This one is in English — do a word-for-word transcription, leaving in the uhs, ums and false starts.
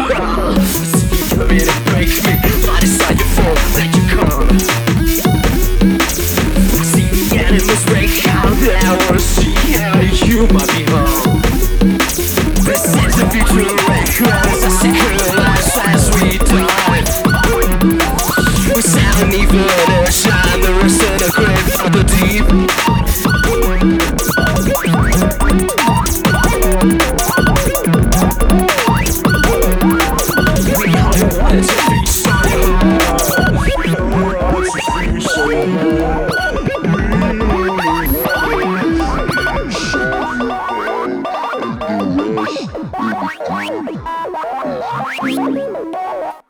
See you come in and break me, but it's like you fall that you come. See the enemies break out, and I wanna see how you might be home. This is the future records, a secret life as we die. We sound evil and shine the rest of the grave for the deep. Thank you.